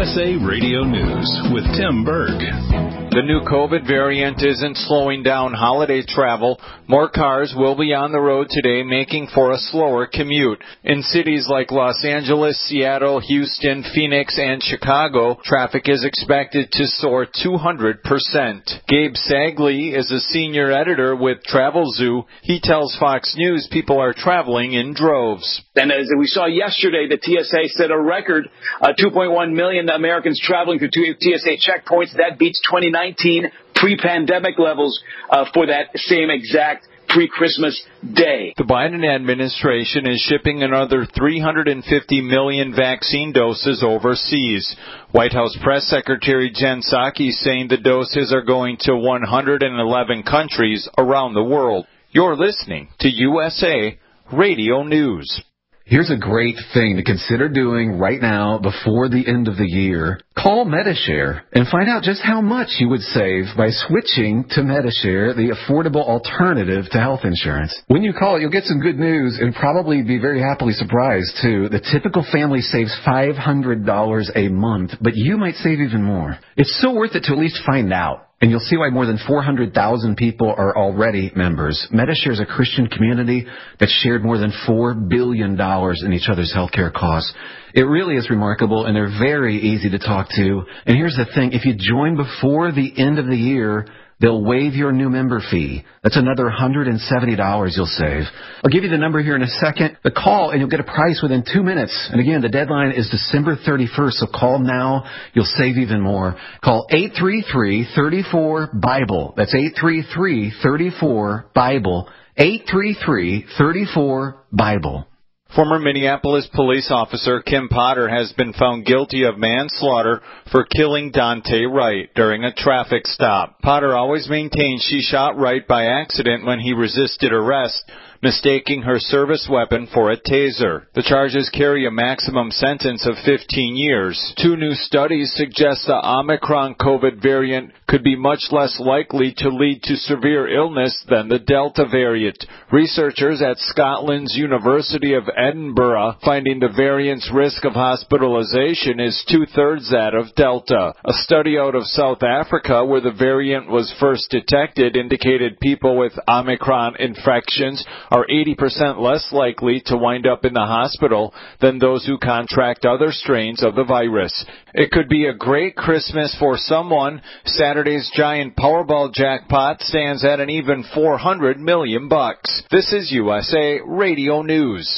USA Radio News with Tim Berg. The new COVID variant isn't slowing down holiday travel. More cars will be on the road today, making for a slower commute. In cities like Los Angeles, Seattle, Houston, Phoenix, and Chicago, traffic is expected to soar 200%. Gabe Sagley is a senior editor with Travel Zoo. He tells Fox News people are traveling in droves. And as we saw yesterday, the TSA set a record 2.1 million Americans traveling through TSA checkpoints. That beats 2019 pre-pandemic levels for that same exact pre-Christmas day. The Biden administration is shipping another 350 million vaccine doses overseas. White House Press Secretary Jen Psaki saying the doses are going to 111 countries around the world. You're listening to USA Radio News. Here's a great thing to consider doing right now before the end of the year. Call Medi-Share and find out just how much you would save by switching to Medi-Share, the affordable alternative to health insurance. When you call, you'll get some good news and probably be very happily surprised, too. The typical family saves $500 a month, but you might save even more. It's so worth it to at least find out. And you'll see why more than 400,000 people are already members. Medi-Share is a Christian community that shared more than $4 billion in each other's healthcare costs. It really is remarkable, and they're very easy to talk to. And here's the thing. If you join before the end of the year, they'll waive your new member fee. That's another $170 you'll save. I'll give you the number here in a second. The call, and you'll get a price within 2 minutes. And again, the deadline is December 31st, so call now. You'll save even more. Call 833-34-BIBLE. That's 833-34-BIBLE. 833-34-BIBLE. Former Minneapolis police officer Kim Potter has been found guilty of manslaughter for killing Dante Wright during a traffic stop. Potter always maintained she shot Wright by accident when he resisted arrest, mistaking her service weapon for a taser. The charges carry a maximum sentence of 15 years. Two new studies suggest the Omicron COVID variant could be much less likely to lead to severe illness than the Delta variant. Researchers at Scotland's University of Edinburgh finding the variant's risk of hospitalization is two-thirds that of Delta. A study out of South Africa where the variant was first detected indicated people with Omicron infections are 80% less likely to wind up in the hospital than those who contract other strains of the virus. It could be a great Christmas for someone. Saturday's giant Powerball jackpot stands at an even $400 million. This is USA Radio News.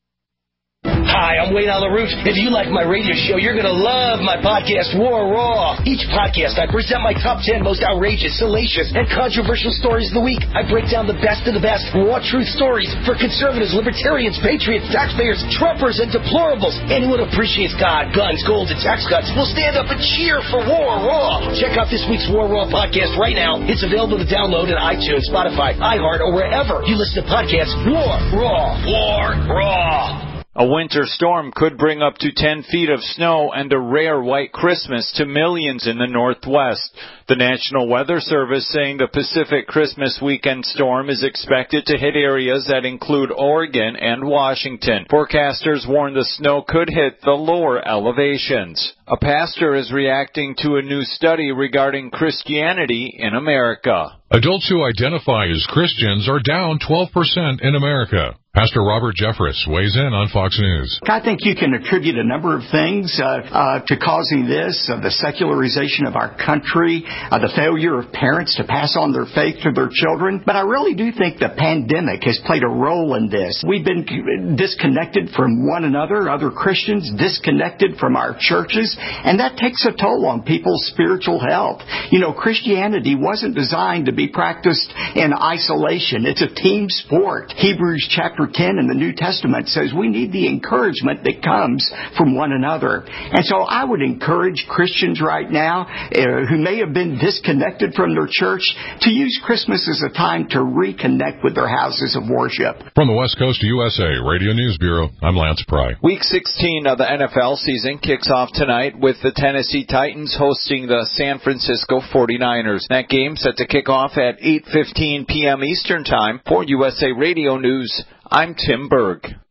Hi, I'm Wayne LaRouche. If you like my radio show, you're going to love my podcast, War Raw. Each podcast, I present my top 10 most outrageous, salacious, and controversial stories of the week. I break down the best of the best raw truth stories for conservatives, libertarians, patriots, taxpayers, Trumpers, and deplorables. Anyone who appreciates God, guns, gold, and tax cuts will stand up and cheer for War Raw. Check out this week's War Raw podcast right now. It's available to download at iTunes, Spotify, iHeart, or wherever you listen to podcasts. War Raw. War Raw. A winter storm could bring up to 10 feet of snow and a rare white Christmas to millions in the Northwest. The National Weather Service saying the Pacific Christmas weekend storm is expected to hit areas that include Oregon and Washington. Forecasters warn the snow could hit the lower elevations. A pastor is reacting to a new study regarding Christianity in America. Adults who identify as Christians are down 12% in America. Pastor Robert Jeffress weighs in on Fox News. I think you can attribute a number of things to causing this, the secularization of our country, the failure of parents to pass on their faith to their children. But I really do think the pandemic has played a role in this. We've been disconnected from one another, other Christians, disconnected from our churches, and that takes a toll on people's spiritual health. You know, Christianity wasn't designed to be practiced in isolation. It's a team sport. Hebrews chapter 10 in the New Testament says we need the encouragement that comes from one another. And so I would encourage Christians right now who may have been disconnected from their church to use Christmas as a time to reconnect with their houses of worship. From the West Coast USA Radio News Bureau, I'm Lance Pry. Week 16 of the NFL season kicks off tonight with the Tennessee Titans hosting the San Francisco 49ers. That game set to kick off at 8:15 p.m. Eastern Time. For USA Radio News, I'm Tim Berg.